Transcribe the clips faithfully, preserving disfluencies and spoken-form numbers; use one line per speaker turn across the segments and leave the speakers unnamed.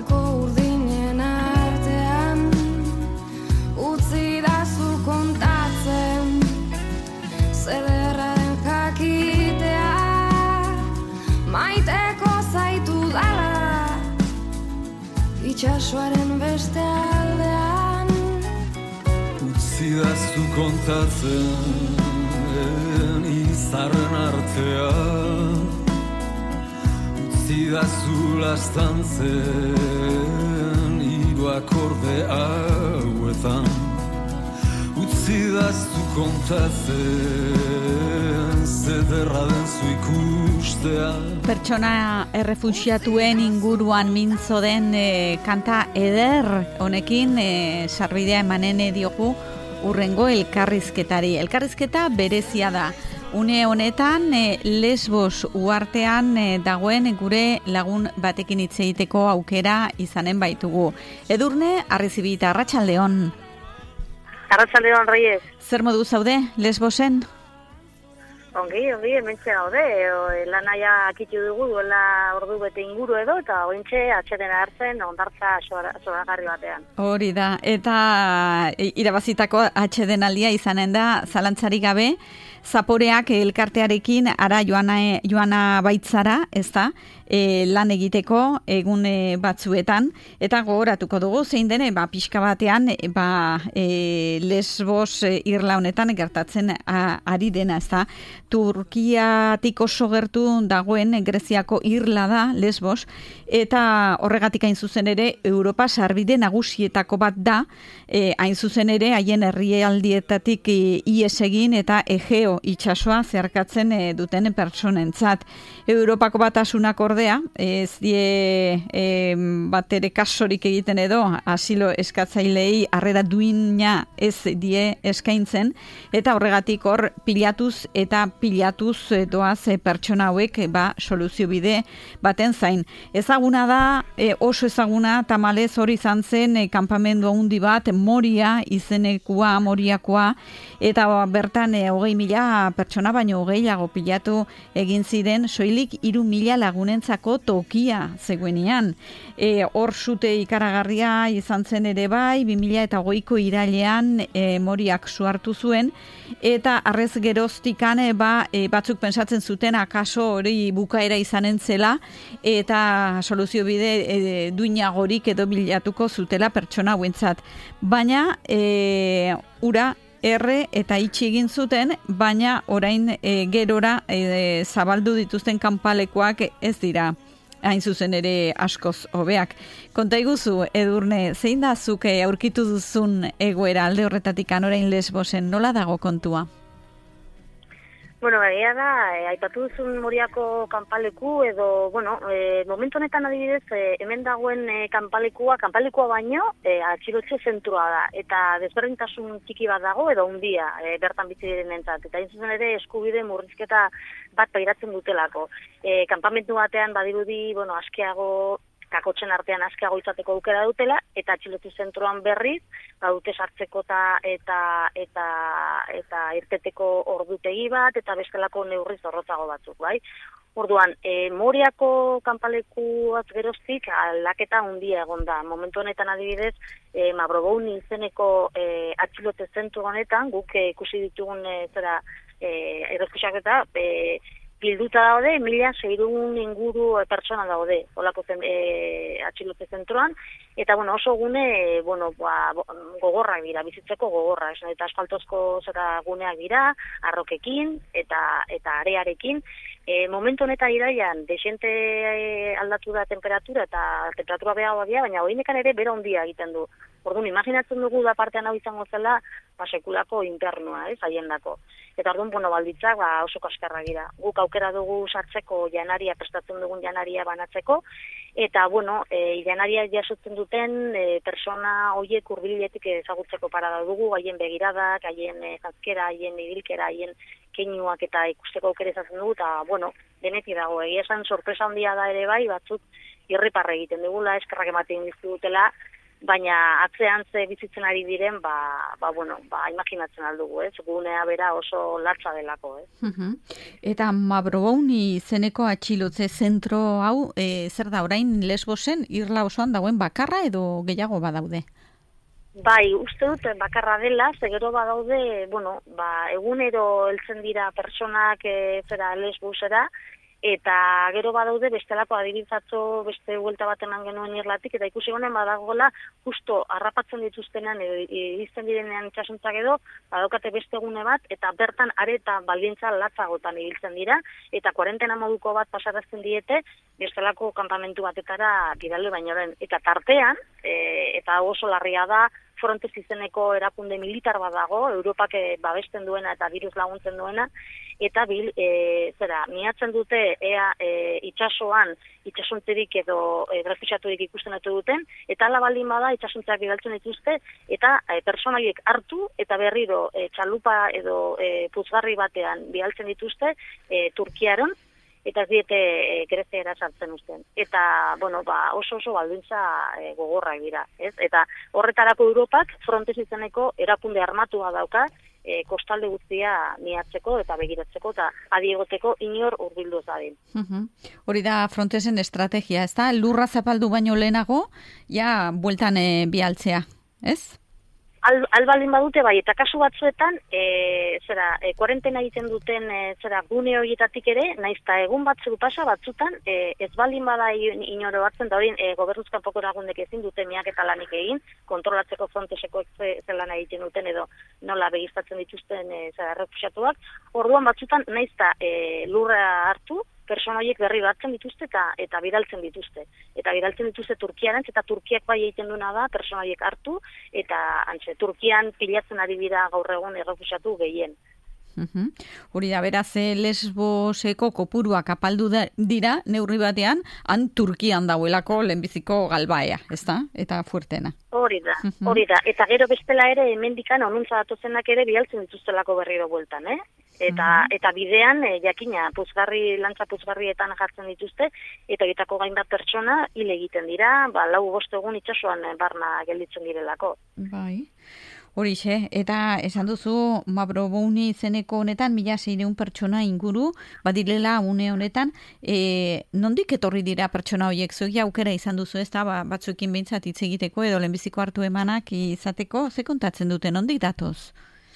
Gaueko urdinen artean utzi dazu kontatzen zederra den jakitea maiteko zaitu dala itxasoaren beste aldean
utzi dazu kontatzen izarren artean utzi dazu lastantzen hiru akorde hauetan utzi dazu kontatzen zederra den zu ikustea.
Pertsona errefuxiatuen inguruan mintzo den e, kanta eder honekin e, sarbidea emanen diogu urrengo elkarrizketari. Elkarrizketa berezia da. Une honetan e, Lesbos uhartean e, dagoen gure lagun batekin hitz egiteko aukera izanen baitugu. Edurne Arrizibita, arratsaldeon.
Arratsaldeon, Reyes.
Zer modu zaude Lesbosen?
Ongi, ongi, hementxe gaude, lanaia akitu dugu duela ordu bete inguru edo, eta ointxe atxeden hartzen ondartza zoragarri batean.
Hori da, eta irabazitako atxeden aldia izanen da, zalantzarik gabe, Zaporeak elkartearekin ara joana, joana baitzara, ez da, e, lan egiteko egune batzuetan, eta gogoratuko dugu, zein dene, ba, pixka batean, ba, e, Lesbos e, irla honetan gertatzen a, ari dena, ez da, Turkiatik oso gertu dagoen Greziako irla da, Lesbos, eta horregatik hain zuzen ere, Europa sarbide nagusietako bat da, e, hain zuzen ere, haien herrialdietatik e, ies egin eta Egeo itsasoa zeharkatzen e, duten pertsonentzat. Europako batasunak ordea, ez die e, bat ere kasorik egiten edo, asilo eskatzailei harrera duina ez die eskaintzen, eta horregatik hor pilatuz eta pilatuz doaz e, pertsona hauek e, ba, soluzio bide baten zain. Ezaguna da, e, oso ezaguna, tamalez hori izan zen e, kanpamendu handi bat, Moria izenekua, Moriakoa, eta bertan e, hogei mila pertsona baino hogeiago pilatu egin ziren soilik hiru mila lagunentzako tokia zegoenean. E, hor sute ikaragarria izan zen ere bai, bi mila hogeiko irailean e, Moriak suhartu zuen, eta arrez geroztikan e, ba, e, batzuk pensatzen zuten akaso hori bukaera izanen zela, eta soluzio bide e, duinagorik edo bilatuko zutela pertsona hauentzat. Baina, e, ura, erre eta itxi egin zuten, baina orain e, gerora e, zabaldu dituzten kanpalekoak ez dira hain zuzen ere askoz hobeak. Konta iguzu, Edurne, zein da zuke aurkitu duzun egoera alde horretatik orain Lesbosen, nola dago kontua?
Bueno, egia da, e, aipatu duzun Moriako kanpaleku edo, bueno, e, momentu honetan adibidez, e, hemen dagoen e, kanpalekua, kanpalekua baino, e, atxilotze zentrua da, eta desberdintasun txiki bat dago edo hundia e, bertan bizi direnentzat, eta zuzen ere eskubide murrizketa bat pairatzen dutelako. E, kanpamentu batean badirudi, bueno, askeago, kakotxen artean askeago izateko aukera dutela, eta atxilotze zentroan berriz, badute sartzeko ta, eta eta eta irteteko ordutegi bat, eta bestelako neurri zorrotzago batzuk, bai? Orduan, e, Moriako kanpalekuaz geroztik aldaketa handia egon da. Momentu honetan adibidez, e, Mavrovouni izeneko e, atxilote zentru honetan, guk e, ikusi ditugun e, zera e, errefuxiak eta e, bilduta daude, mila seiehun inguru pertsona daude, holako zen e, atxilote zentroan, eta bueno, oso gune e, bueno, ba, gogorrak dira, bizitzeko gogorra, esan, eta asfaltozko zera guneak dira, arrokekin eta eta arearekin. E, momentu honetan iraian, desente e, aldatu da temperatura eta temperatura behagoa dira, baina horinekan ere bero handia egiten du. Orduan, imaginatzen dugu da partean hau izango zela, ba, sekulako internua, ez, haiendako. Eta orduan, bueno, balditzak, ba, oso kaskarra gira. Guk aukera dugu sartzeko janaria, prestatzen dugun janaria banatzeko, eta, bueno, e, janaria jasotzen duten e, persona horiek hurbiletik ezagutzeko parada dugu, haien begiradak, haien e, zazkera, haien idilkera, haien keinuak eta ikusteko aukera izatzen dugu, eta, bueno, denetik dago, egia esan sorpresa handia da ere bai, batzuk irriparra egiten dugula, eskerrak ematen dizkigutela, baina atzean ze bizitzen ari diren, ba, ba, bueno, ba, imaginatzen aldugu, ez? Gunea bera oso latza delako, ez?
Uh-huh. Eta Mavrovouni izeneko atxilotze zentro hau, e, zer da, orain Lesbosen, Irla osoan dagoen bakarra edo gehiago badaude?
Bai, uste dut bakarra dela, ze gero badaude, bueno, ba, egunero heltzen dira pertsonak e, zera Lesbosera, eta gero badaude bestelako adibizatzo beste huelta bat eman genuen Irlatik, eta ikusi honen badagoela justo harrapatzen dituztenean edo izten direnean itxasuntzak edo, badaukate beste egune bat, eta bertan areta baldintza latzagotan ibiltzen dira, eta kuarentena moduko bat pasarazten diete, bestelako kanpamentu batetara bidalde bainoren. Eta tartean, e, eta oso larria da, Frontes izeneko erakunde militar bat dago, Europak e, babesten duena eta virus laguntzen duena, eta bil, e, zera, miatzen dute ea e, itxasoan, itxasuntzerik edo e, refuxiaturik ikusten dute duten, eta ala baldin bada itxasuntzeak bidaltzen dituzte, eta e, personaliek hartu eta berriro e, txalupa edo e, puzgarri batean bidaltzen dituzte e, Turkiaron, eta ez diete e, Greziara sartzen uzten. Eta, bueno, ba, oso oso baldintza e, gogorrak dira, ez? Eta horretarako Europak Frontes izeneko erakunde armatua dauka, e, kostalde guztia miatzeko eta begiratzeko eta adiegoteko inor hurbildu ez dadin.
Uh-huh. Hori da Frontesen estrategia, ez da? Lurra zapaldu baino lehenago, ja, bueltan e, bialtzea, ez?
Al, albaldin badute bai, eta kasu batzuetan, e, zera, e, kuarentena egiten duten e, zera, gune horietatik ere, naizta egun batzuk pasa batzutan, e, ez baldin bada inoro hartzen, da hori e, gobernuzkan poko eragundek ezin dute miak eta lanik egin, kontrolatzeko Fronteseko zelan egiten duten edo nola begiztatzen dituzten e, zera, refuxiatuak, orduan batzutan naizta e, lurra hartu, persona horiek berri hartzen dituzte eta eta bidaltzen dituzte. Eta bidaltzen dituzte Turkiarantz, eta Turkiak bai egiten duena da persona horiek hartu, eta antxe, Turkian pilatzen ari dira gaur egun errefuxiatu gehien.
Uh-huh. Hori da, beraz, Lesboseko kopuruak apaldu da, dira, neurri batean, han Turkian dauelako lehenbiziko galbaea, ezta? Eta fuertena.
Hori da, uh-huh. hori da. Eta gero bestela ere, hemendikan onuntza datozenak ere bidaltzen dituztelako berriro bueltan, eh? Eta, uh-huh. eta bidean, e, jakina, puzgarri, lantza puzgarrietan jartzen dituzte, eta egitako gainbat pertsona hil egiten dira, ba, lau bost egun itxasoan barna gelditzen direlako.
Bai. Horixe, eta esan duzu Mavrovouni izeneko honetan mila seiehun pertsona inguru badirela une honetan, e, nondik etorri dira pertsona horiek? Zuek aukera izan duzu, ez da, ba, batzuekin behintzat hitz egiteko edo lehenbiziko hartu emanak izateko, ze kontatzen dute, nondik datoz?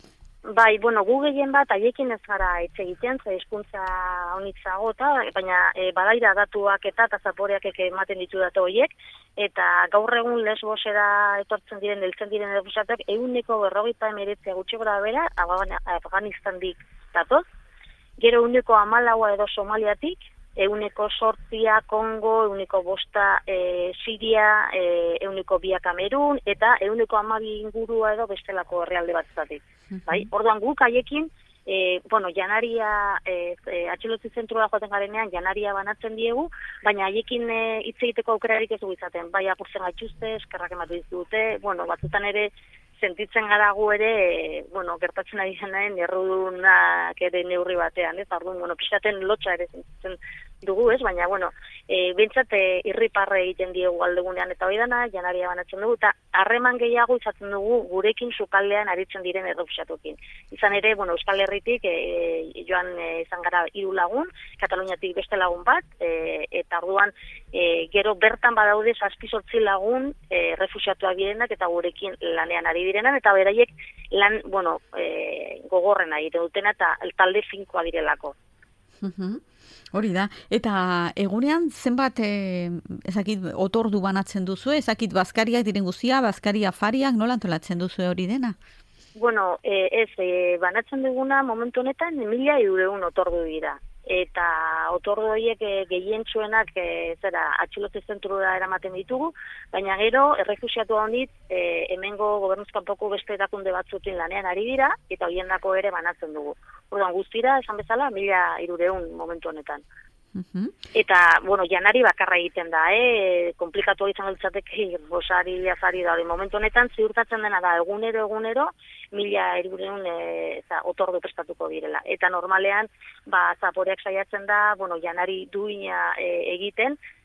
Bai, bueno, gu gehien bat haiekin ez gara hitz egiten, ze hizkuntza honitzago eta baina e, badaira datuak eta eta zaporeak ematen ditu datu horiek, eta gaur egun Lesbosera etortzen diren, heltzen diren errefuxiatuak ehuneko berrogeita hemeretzi gutxi gora bera Afganistandik datoz, gero ehuneko hamalaua edo Somaliatik, ehuneko sortzia Kongo, ehuneko bosta e, Siria, e, ehuneko bia Kamerun, eta ehuneko hamabi ingurua edo bestelako herrialde batzatik. Uh-huh. Bai? Orduan guk haiekin, e, bueno, janaria, e, e, atxilotzi zentrura joaten garenean, janaria banatzen diegu, baina haiekin hitz e, egiteko aukerarik ez du izaten. Bai, apurtzen gaituzte, eskerrak ematu dizute, bueno, batzutan ere, sentitzen gara gu ere, e, bueno, gertatzen ari zenaren errudunak ere neurri batean, ez? Orduan, bueno, pixaten lotxa ere sentitzen dugu, ez? Baina, bueno, e, bintzat e, irriparre egiten diegu aldegunean eta hori dana, janaria banatzen dugu, eta harreman gehiago izaten dugu gurekin sukaldean aritzen diren errefuxiatuekin. Izan ere, bueno, Euskal Herritik e, joan e, izan gara hiru lagun, Kataluniatik beste lagun bat, e, eta orduan e, gero bertan badaude zazpi zortzi lagun e, refuxiatuak direnak eta gurekin lanean ari direnan, eta beraiek lan, bueno, e, gogorrena egiten dutena eta talde finkoa direlako.
Uh-huh. Hori da, eta egunean zenbat e, ezakit otordu banatzen duzu, ezakit bazkariak diren guztia, bazkari afariak, nola antolatzen duzu hori dena?
Bueno, e, ez, e, banatzen duguna momentu honetan mila hirurehun otordu dira. Eta otordu horiek e, gehientsuenak e, zera atxilotze zentrura eramaten ditugu, baina gero errefuxiatu handit e, hemengo gobernuzkanpoko beste erakunde batzuekin lanean ari dira, eta horiendako ere banatzen dugu. Orduan guztira, esan bezala, mila hirurehun momentu honetan.
Uh-huh.
Eta, bueno, janari bakarra egiten da, eh? Komplikatu izan galtzateke, gozari, azari da, momentu honetan ziurtatzen dena da, egunero, egunero, mila hirurehun e, otordu prestatuko direla. Eta normalean, ba, zaporeak saiatzen da, bueno, janari duina e, egiten,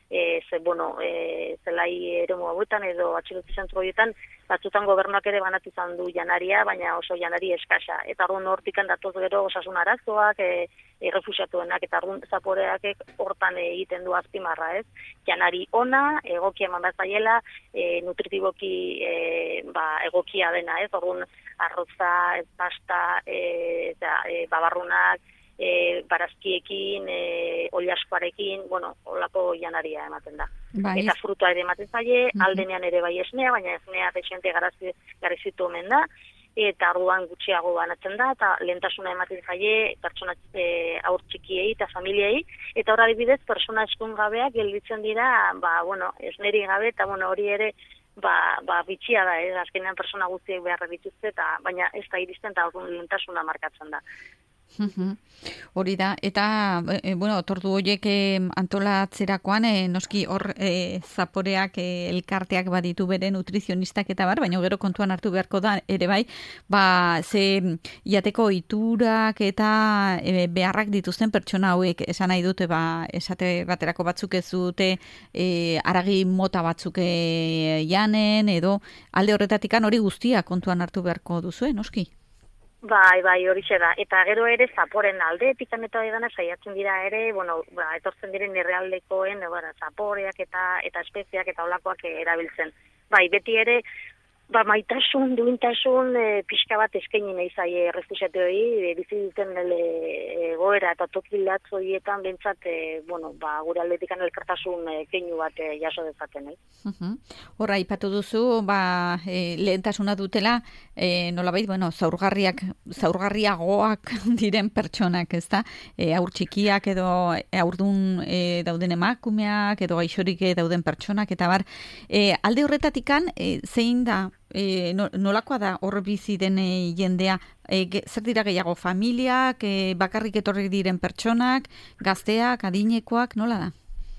e, ze, bueno, e, zelai eremu hauetan edo atxilotze zentro horietan, batzutan gobernuak ere banatu izan du janaria, baina oso janari eskasa. Eta orduan hortikan datoz gero osasun arazoak, e, e, refusiatuenak, eta orduan zaporeak hortan egiten du azpimarra, ez? Janari ona, egokia eman bat zaiela, e, nutritiboki e, ba, egokia dena, ez? Orduan arroza, pasta, e, eta, e, babarrunak, E, barazkiekin, e, oliaskoarekin, bueno, olako janaria ematen da.
Bai.
Eta frutua ere ematen zaie,
Mm-hmm.
aldenean ere bai esnea, baina esnea desente garazitu omen da, eta arduan gutxiago banatzen da, eta lehentasuna ematen zaie pertsona e, aur txikiei eta familiei, eta hor adibidez, pertsona eskun gabeak gelditzen dira, ba, bueno, esneri gabe, eta bueno, hori ere, ba, ba bitxia da, eh? Azkenean pertsona guztiek beharra dituzte, eta, baina ez da iristen, eta orduan lehentasuna markatzen da.
Hori da, eta, e, bueno, tordu horiek e, antolatzerakoan, e, noski hor e, zaporeak, e, elkarteak baditu bere nutrizionistak eta bar, baina gero kontuan hartu beharko da, ere bai, ba, ze jateko iturak eta e, beharrak dituzten pertsona hauek, esan nahi dute, ba, esate baterako batzuk ez dute, e, aragi mota batzuk e, janen, edo alde horretatikan hori guztia kontuan hartu beharko duzue, noski?
Bai, bai, hori da. Eta gero ere zaporen aldetik eta edana saiatzen dira ere, bueno, ba, etortzen diren errealdekoen, bara, zaporeak eta eta espeziak eta olakoak erabiltzen. Bai, beti ere, ba, maitasun, duintasun, e, pixka bat eskaini nahi zaie errefuxiatuei, e, bizi duten egoera eta toki latz horietan bentsat, e, bueno, ba, gure aldetikan elkartasun e, keinu bat e, jaso dezaten, eh?
Uh-huh. Horra, ipatu duzu, ba, e, lehentasuna dutela, e, nolabait, bueno, zaurgarriak, zaurgarriagoak diren pertsonak, ezta? E, aur txikiak edo aurdun e, dauden emakumeak edo gaixorik dauden pertsonak, eta bar, e, alde horretatikan, e, zein da, E, nolakoa da hor bizi den e, jendea, e, ge, zer dira gehiago, familiak, e, bakarrik etorri diren pertsonak, gazteak, adinekoak, nola da?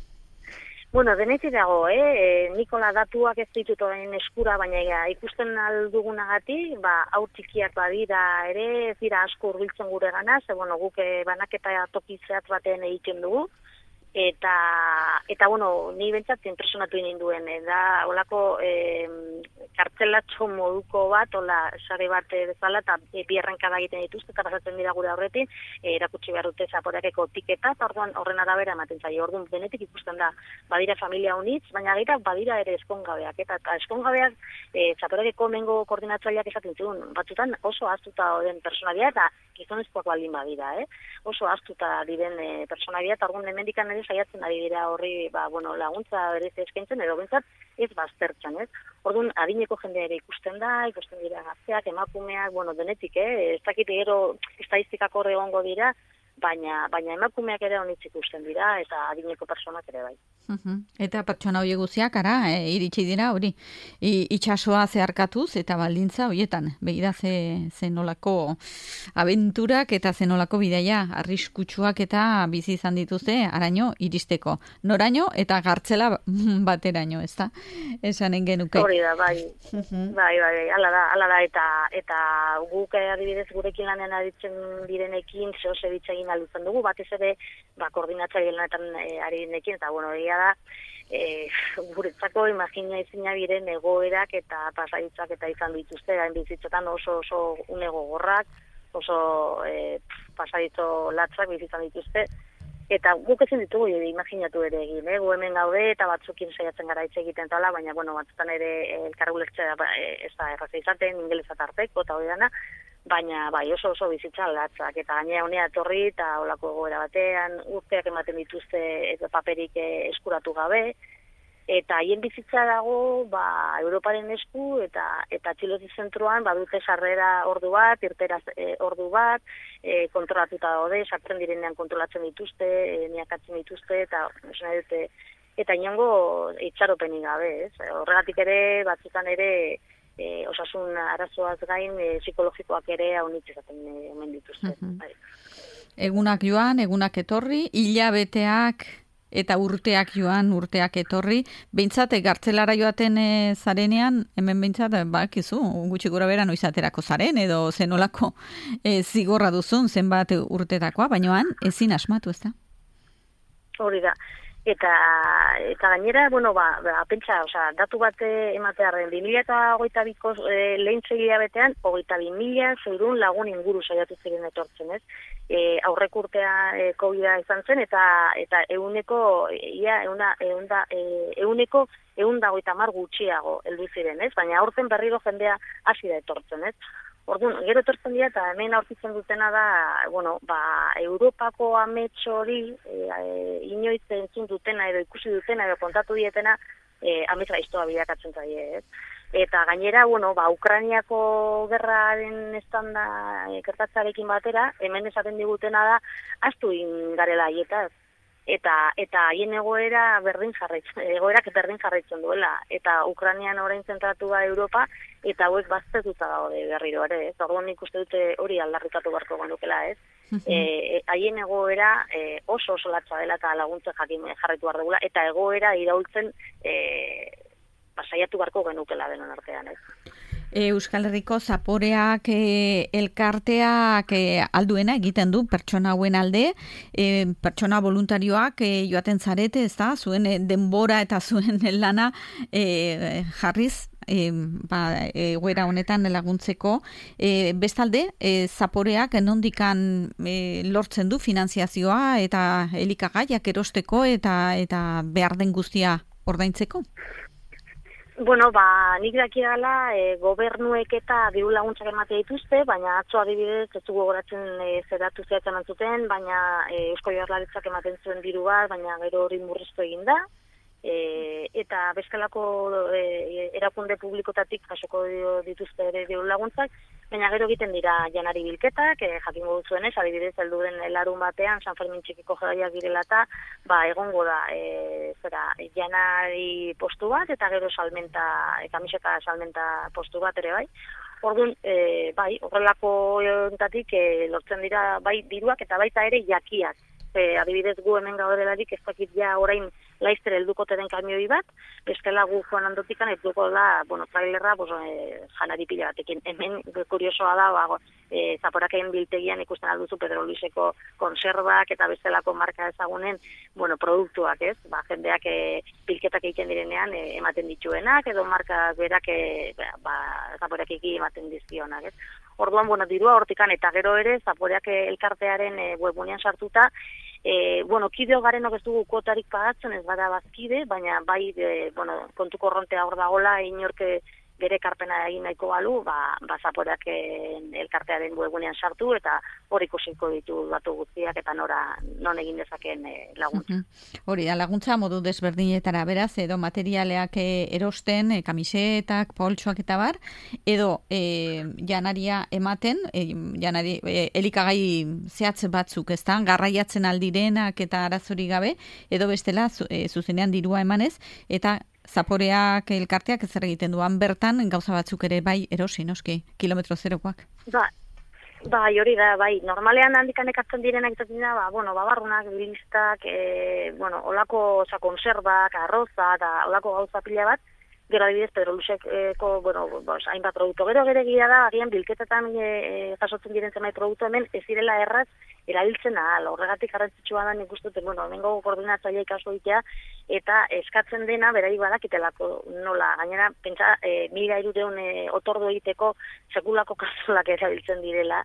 Bueno, denetzi dago, eh? E, Nikola datuak ez ditut orain eskura, baina ja, ikusten aldugunagatik, ba, aur txikiak badira ere, ez dira asko hurbiltzen gure gana, ze, bueno, guk e, banaketa toki zehatz batean egiten dugu, eta, eta bueno, ni bentsat impresionatu ninduen, eh, da, olako eh, kartzelatxo moduko bat, ola, sare bat bezala, eta e, bi errenkada egiten dituzte, eta pasatzen dira gure horretin, e, erakutsi behar dute zaporeakeko tiketa, eta orduan horren arabera ematen zaio, orduan denetik ikusten da, badira familia unitz, baina gira badira ere eskongabeak, eta, eta eskongabeak e, zaporeakeko mengo koordinatzaileak esaten zuen, batzutan oso ahaztuta den persona dira, eta gizonezkoak baldin badira, eh? Oso ahaztuta diren e, persona dira, eta orduan hemendikan ere saiatzen ari dira horri, ba, bueno, laguntza berez eskaintzen, edo bentsat ez baztertzen, ez? Orduan, adineko jendea ere ikusten da, ikusten dira gazteak, emakumeak, bueno, denetik, eh? Ez dakit gero estadistikak horre egongo dira, baina, baina emakumeak ere honitz ikusten dira, eta adineko personak ere bai.
Uh-huh. Eta pertsona horiek guztiak, ara, e, iritsi dira, hori, I, itxasoa zeharkatuz, eta baldintza horietan, begira ze, ze nolako abenturak eta ze nolako bidaia, arriskutsuak eta bizi izan dituzte, araño iristeko. Noraino eta gartzela bateraino, ez da? Esanen genuke.
Hori da, bai, uh-huh. bai, bai, bai, ala da, ala da, eta, eta guk adibidez gurekin lanean aditzen direnekin, zeo zebitza egin alutzen dugu, batez ere, ba, koordinatzaile lanetan e, ari direnekin, eta, bueno, egia da, e, guretzako imagina izina biren egoerak eta pasaitzak eta izan dituzte, gain bizitzetan oso oso une gogorrak, oso e, pasaitzo latzak bizitzan dituzte, eta guk ezin ditugu imaginatu ere egin, eh? Gu hemen gaude eta batzukin saiatzen gara hitz egiten tala, baina bueno, batzutan ere elkarru lertzea ez da erraza izaten, ingelesa tarteko eta hori dana, baina bai oso oso bizitza latzak, eta gainera honea etorri eta olako egoera batean, urteak ematen dituzte eta paperik eskuratu gabe, eta haien bizitza dago ba, Europaren esku eta eta atxilotze zentroan badute sarrera ordu bat, irtera e, ordu bat, e, kontrolatuta daude, sartzen direnean kontrolatzen dituzte, e, niakatzen dituzte, eta esan dute, eta inongo itxaropenik gabe, ez? Horregatik ere, batzutan ere, e, osasun arazoaz gain, e, psikologikoak ere haunitz ezaten e, omen dituzte. Uh-huh.
Egunak joan, egunak etorri, hilabeteak eta urteak joan, urteak etorri, behintzat, gartzelara joaten e, zarenean, hemen behintzat, bakizu, gutxi gora bera noizaterako zaren, edo zenolako e, zigorra duzun, zenbat urtetakoa, bainoan ezin asmatu, ez da?
Hori da. Eta eta gainera, bueno, ba, ba pentsa, osea, datu bat ematearren bi mila hogeita biko e, lehen segia betean hogeita bi mila zeirun lagun inguru saiatu ziren etortzen, ez? E, aurrek urtea e, Covida izan zen eta eta ehuneko ia ehuna ehunda ehuneko ehunda hogeita hamar gutxiago heldu ziren, ez? Baina aurten berriro jendea hasi da etortzen, ez? Orduan, gero etortzen dira eta hemen aurkitzen dutena da, bueno, ba, Europako amets hori e, e, inoiz entzun dutena edo ikusi dutena edo kontatu dietena e, amets gaiztoa bilakatzen zaie, ez? Eta gainera, bueno, ba, Ukrainiako gerraren estanda e, gertatzarekin batera, hemen esaten digutena da, astu ingarela hietaz. Eta eta haien egoera berdin jarraitzen, egoerak berdin jarraitzen duela. Eta Ukrainian orain zentratu da Europa, eta hauek baztertuta daude berriro ere, ez? Orduan nik uste dute hori aldarrikatu beharko genukela, ez? Eh, haien egoera e, oso oso latza dela eta laguntza jakin jarraitu behar dugula, eta egoera iraultzen e, saiatu beharko genukela denon artean, ez?
Euskal Herriko zaporeak e, elkarteak e, alduena egiten du pertsona hauen alde, e, pertsona voluntarioak e, joaten zarete, ez da, zuen e, denbora eta zuen lana e, jarriz, e, ba, egoera honetan laguntzeko. E, bestalde, e, zaporeak nondikan e, lortzen du finanziazioa eta elikagaiak erosteko eta, eta behar den guztia ordaintzeko?
Bueno, ba, nik dakiala e, gobernuek eta diru laguntzak ematea dituzte, baina atzo adibidez ez dugu goratzen e, zeratu zehatzen antzuten, baina e, Eusko Jaurlaritzak ematen zuen diru bat, baina gero hori murriztu egin da. E, eta bestelako e, erakunde publikotatik jasoko dituzte ere diru laguntzak, baina gero egiten dira janari bilketak, e, jakingo duzuenez, adibidez heldu den larun batean San Fermin txikiko jaiak direla eta ba egongo da e, zera janari postu bat eta gero salmenta, e, kamiseta salmenta postu bat ere bai. Orduan, e, bai, horrelako ontatik e, lortzen dira bai diruak eta baita ere jakiak. E, adibidez gu hemen gaudelarik ez dakit ja orain laizter helduko den kamioi bat, bestela gu joan handotikan helduko da, bueno, trailerra, pues, e, janari pila batekin. Hemen kuriosoa da, ba, e, zaporaken biltegian ikusten alduzu Pedro Luiseko konserbak eta bestelako marka ezagunen, bueno, produktuak, ez? Ba, jendeak e, bilketak egiten direnean e, ematen dituenak, edo marka berak e, ba, zaporakeki ematen dizkionak, ez? Orduan, bueno, dirua hortikan eta gero ere, zaporeak elkartearen e, webunean sartuta, E, bueno, kideo garenok ez dugu kuotarik pagatzen, ez gara bazkide, baina bai, e, bueno, kontu korrontea hor dagola, inorke bere karpena egin nahiko balu, ba, ba zaporeak elkartearen webunean sartu, eta hor ikusiko ditu datu guztiak, eta nora, non egin dezakeen e, laguntza.
Uh-huh. Hori da, laguntza modu desberdinetara, beraz, edo materialeak e, erosten, e, kamisetak, poltsoak eta bar, edo e, janaria ematen, e, janari, e, elikagai zehatz batzuk, ez da, garraiatzen aldirenak eta arazori gabe, edo bestela, zu, e, zuzenean dirua emanez, eta zaporeak elkarteak ez egiten duan bertan gauza batzuk ere bai erosi, noski, kilometro zerokoak.
Ba, bai, hori da, bai, normalean handikan ekartzen direnak izaten dira, ba, bueno, babarrunak, bilistak, e, bueno, olako, oza, konserbak, arroza, eta olako gauza pila bat, gero adibidez, Pedro Luiseko, bueno, bos, hainbat produktu. Gero gero egia da, agian bilketetan e, e, jasotzen diren zenbait produktu hemen, ez direla erraz, erabiltzen ahal, horregatik garrantzitsua da nik uste dut, bueno, hemengo koordinatzailea ikaso ditea, eta eskatzen dena berai badakitelako nola, gainera, pentsa, e, mila irureun e, otordu egiteko sekulako kapsulak erabiltzen direla,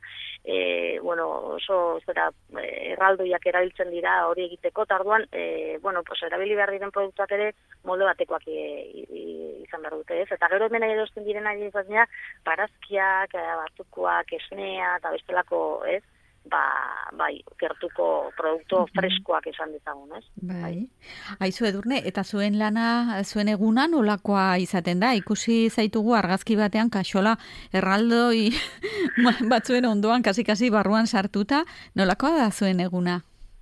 e, bueno, oso, zera, erraldoiak erabiltzen dira hori egiteko, eta orduan, e, bueno, pues, erabili behar diren produktuak ere molde batekoak e, e, izan behar dute, ez? Eta gero hemen erosten direna izan barazkiak, batukoak, esnea, eta bestelako, ez? Ba, bai, gertuko produktu freskoak esan dezagun, ez?
Bai. Aizu Edurne, eta zuen lana, zuen eguna nolakoa izaten da? Ikusi zaitugu argazki batean kaxola erraldoi batzuen ondoan kasi-kasi barruan sartuta, nolakoa da zuen eguna?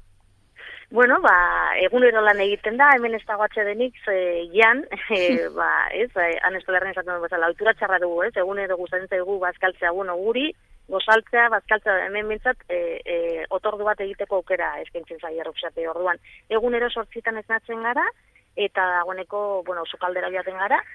Bueno, ba, egunero lan egiten da, hemen ez dago atsedenik, ze, jan, e, ba, ez, han estolarren esaten dut bezala, ohitura txarra dugu, ez, egunero gustatzen zaigu bazkaltzea guno guri, gozaltzea, bazkaltzea, hemen bintzat, e, e, otordu bat egiteko aukera eskaintzen zaia ruksate orduan. Egunero sortzitan esnatzen gara, eta dagoeneko, bueno, sukaldera joaten gara,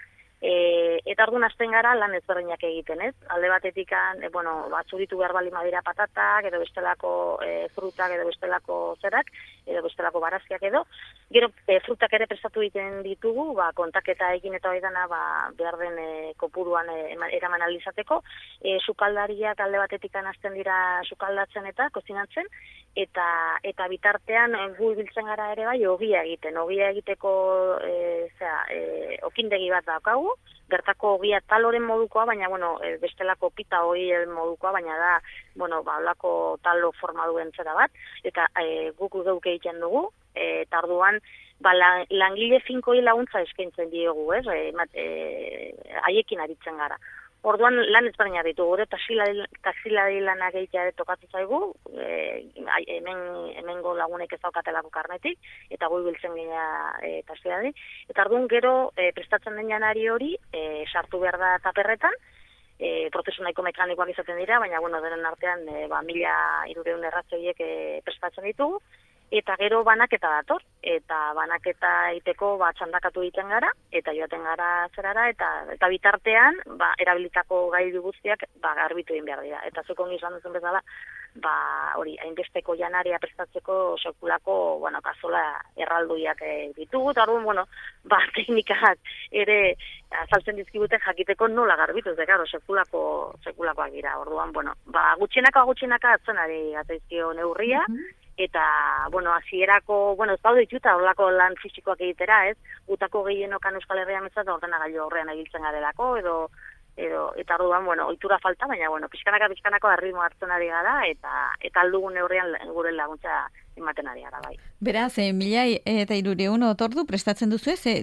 E, eta orduan hasten gara lan ezberdinak egiten, ez? Alde batetik, e, bueno, batzuritu behar bali madira patatak, edo bestelako e, frutak, edo bestelako zerak, edo bestelako barazkiak edo. Gero, e, frutak ere prestatu egiten ditugu, ba, kontaketa egin eta hori dana, ba, behar den e, kopuruan e, eraman alizateko. E, sukaldariak alde batetik hasten dira sukaldatzen eta kozinatzen, eta eta bitartean e, gu biltzen gara ere bai ogia egiten. Ogia egiteko e, zera, e, okindegi bat daukagu, bertako ogia taloren modukoa, baina, bueno, e, bestelako pita ogien modukoa, baina da, bueno, ba, olako talo forma duen zera bat, eta e, guk geuk egiten dugu, e, eta orduan, ba, langile finkoi laguntza eskaintzen diegu, ez, e, e, haiekin aritzen gara. Orduan lan ezberdinak ditugu, gure taxilari lanak egitea tokatu zaigu, e, hemen, hemengo lagunek ez daukatelako karnetik, eta gui biltzen gina e, taxilari. Eta orduan gero e, prestatzen den janari hori e, sartu behar da taperretan, e, prozesu nahiko mekanikoak izaten dira, baina bueno, denen artean e, ba, mila irureun erratzoiek e, prestatzen ditugu, eta gero banaketa dator, eta banaketa iteko ba, txandakatu egiten gara, eta joaten gara zerara, eta, eta bitartean ba, erabilitako gailu guztiak ba, garbitu egin behar dira. Eta zuko ongi izan duzun bezala, ba, hori, hainbesteko janaria prestatzeko sekulako, bueno, kazola erralduiak e, ditugu, eta orduan, bueno, ba, teknikak ere azaltzen dizkibute jakiteko nola garbitu, ez karo, sekulako, sekulakoak dira. Orduan, bueno, ba, gutxinaka, gutxinaka atzenari atzaizkio neurria, mm-hmm. Eta, bueno, hasierako, bueno, ez daude dituta horlako lan fisikoak egitera, ez? Gutako gehienokan Euskal Herrian ez da ordenagailu aurrean egiltzen garelako, edo, edo, eta orduan, bueno, ohitura falta, baina, bueno, pixkanaka, pixkanako arritmo hartzen ari gara, eta, eta aldugun neurrian gure laguntza ematen ari gara, bai.
Beraz, e, mila eta irureun otordu prestatzen duzu ez, e,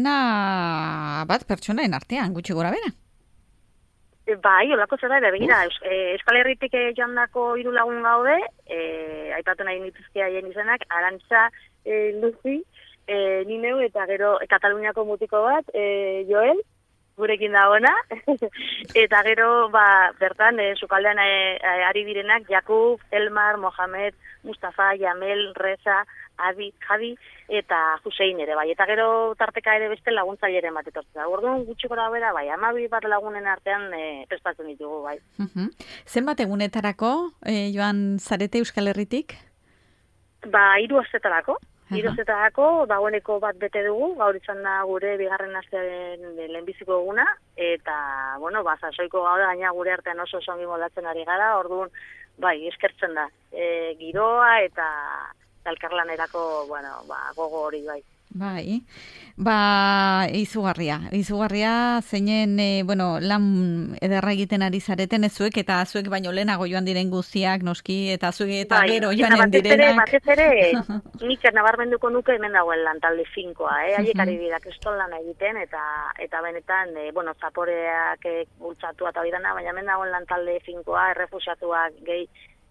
dozena bat pertsonaen artean, gutxi gora bera?
Bai, olako zera ere, begira, Euskal Herritik joan dako hiru lagun gaude, e, aipatu nahi nituzke haien izenak, Arantxa, e, Luzi, e, Nineu, eta gero e, Kataluniako mutiko bat, e, Joel, gurekin da ona, eta gero, ba, bertan, e, sukaldean e, ari direnak, Jakub, Elmar, Mohamed, Mustafa, Jamel, Reza, Adi, Javi, eta Husein ere, bai. Eta gero tarteka ere beste laguntzaileren bat etortzea. Orduan gutxi gora bera, bai, hamabi bat lagunen artean e, prestatzen ditugu, bai.
Uh-huh. Zenbat egunetarako, e, joan zarete Euskal Herritik?
Ba, hiru astetarako. Hiru astetarako, dagoeneko bat bete dugu, gaur izan da gure bigarren astearen lehenbiziko eguna, eta, bueno, ba, sasoiko gauda, gaina gure artean oso songi moldatzen ari gara, orduan, bai, eskertzen da, e, giroa eta elkarlanerako, bueno, ba, gogo hori bai.
Bai, ba, izugarria, izugarria zeinen, e, bueno, lan ederra egiten ari zareten ez zuek, eta zuek baino lehenago joan diren guztiak, noski, eta zuek eta bai, gero joanen direnak.
Batez ere, nik nabarmenduko nuke hemen dagoen lan talde finkoa, eh? Haiek ari dira kriston lan egiten, eta eta benetan, e, bueno, zaporeak e, bultzatu eta hori dana, baina hemen dagoen lan talde finkoa, errefusiatuak gehi,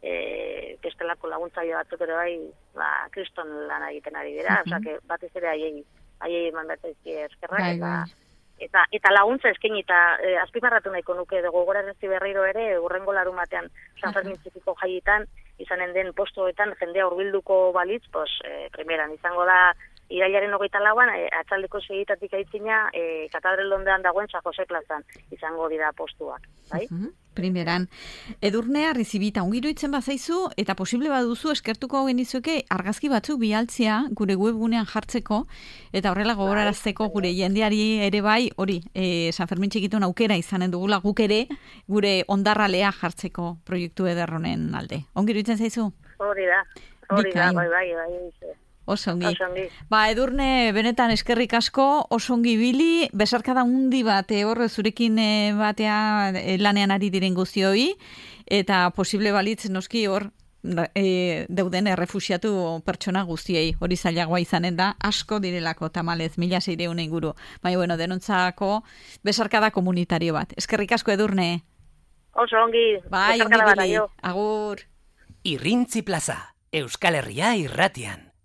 e, bestelako laguntzaile batzuk ere bai, ba, kriston lan egiten ari dira, uh-huh. Osea, batez ere haiei, haiei eman bat ezkie eskerrak, bai, eta, bai. eta, eta laguntza eskaini, eta e, azpimarratu nahiko nuke, dugu gogorarazi berriro ere, urrengo larun batean, San Fermin txikiko jaietan, izanen den postoetan, jendea hurbilduko balitz, pues, e, primeran, izango da, irailaren hogeita lauan, e, atzaldeko segitatik aitzina, e, Katedral ondean dagoen San Jose plazan, izango dira postuak, bai?
Uh-huh. Primeran. Edurnea rizibita ongiro itzen bazaizu, eta posible baduzu eskertuko genizuke argazki batzuk bialtzea gure webgunean jartzeko, eta horrela gogorarazteko gure jendeari ere bai, hori, e, San Fermin txikitun aukera izanen dugula guk ere, gure ondarralea jartzeko proiektu ederronen alde. Ongiro itzen zaizu?
Hori da, hori da, bai, bai, bai, bai.
Osongi. Osongi. Ba, Edurne, benetan eskerrik asko, osongi bili, besarkada undi bat, hor zurekin batea lanean ari diren guztioi, eta posible balitz noski hor e, deuden errefusiatu pertsona guztiei, hori zailagoa izanen da, asko direlako tamalez, mila seireun inguru. Baina, bueno, denontzako besarkada komunitario bat. Eskerrik asko, Edurne.
Osongi.
Bai, ongi bili. Agur.
Irrintzi plaza, Euskal Herria irratian.